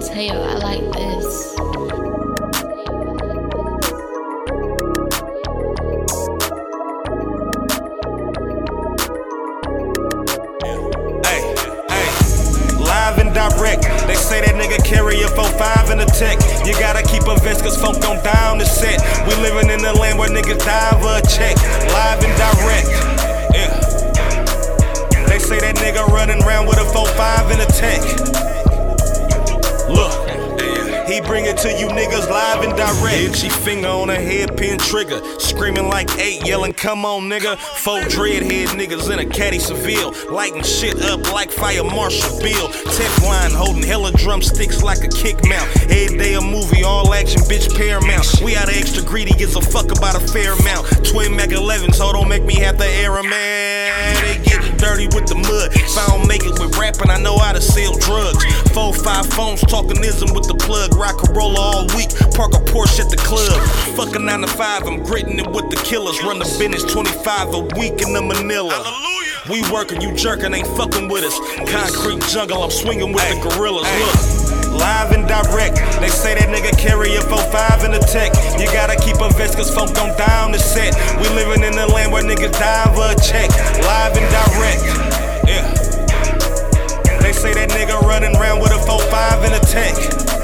Tell I like this. Live and direct. They say that nigga carry a 4-5 in the tech. You gotta keep a vest cause folk don't die on the set. We living in a land where niggas die over a check. Live and direct. Yeah. They say that nigga running around with a 4-5 in the tech. Look. He bring it to you niggas live and direct. Itchy finger on a headpin trigger, screaming like 8, yelling come on nigga. 4 dreadhead niggas in a caddy Seville, lighting shit up like Fire Marshal Bill. Teflon holding hella drumsticks like a kick mount. Every day a movie, all action, bitch Paramount. We out of extra greedy, gives a fuck about a fair amount. Twin Mac 11s, so don't make me have to air 'em, man. They get dirty with the mud. If I don't make it with rapping, I know how to sell drugs. 4-5 phones, talking ism with the plug. Rock Corolla all week, park a Porsche at the club. Fuck a 9 to 5, I'm gritting it with the killers. Run the business 25 a week in the Manila. We working, you jerking, ain't fucking with us. Concrete jungle, I'm swinging with the gorillas. Look, live and direct. They say that nigga carry a 4-5 in the tech. You gotta keep a vest cause folk don't die on the set. We living in a land where niggas die over a check. Live and direct. Yeah. They say that nigga running around with a 4-5 in the tech.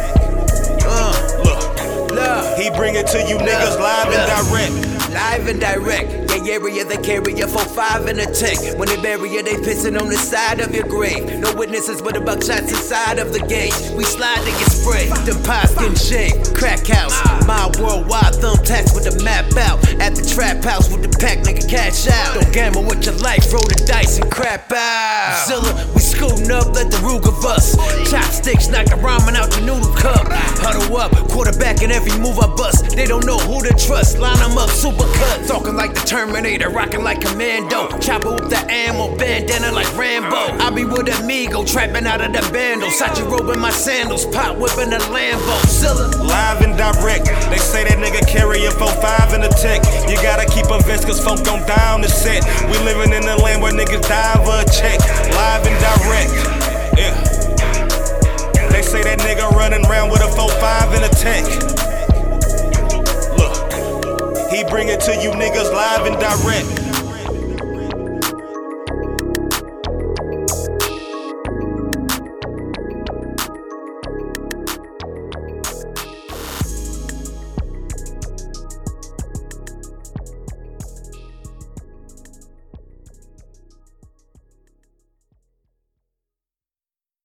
He bring it to you niggas live and direct. Live and direct. Yeah, area they carry a 4-5 in a tech. When they bury you, they pissing on the side of your grave. No witnesses but the buckshots inside of the gate. We slide to get sprayed. The pies getting shaved. Crack house. My worldwide thumbtacks with the map out. At the trap house with the pack, nigga cash out. Don't gamble with your life, roll the dice and crap out. Zilla, we scooting up, let the Ruger bust. Chopsticks, knock the ramen out your noodle cup. Huddle up, quarterback in every move I bust. They don't know who to trust, line them up, super cut. Talking like the Terminator, rocking like Commando. Chopper with the ammo, bandana like Rambo. I be with Amigo, trapping out of the bando. Sachi robing my sandals, pop whipping a Lambo. Zilla. Live and direct. They say that nigga carry a 4-5 in the tech. You gotta keep a vest cause folk don't die on the set. We living in a land where niggas die over a check. Live and direct. Yeah. They say that nigga running around with a 4-5 in the tech. Look, he bring it to you niggas live and direct.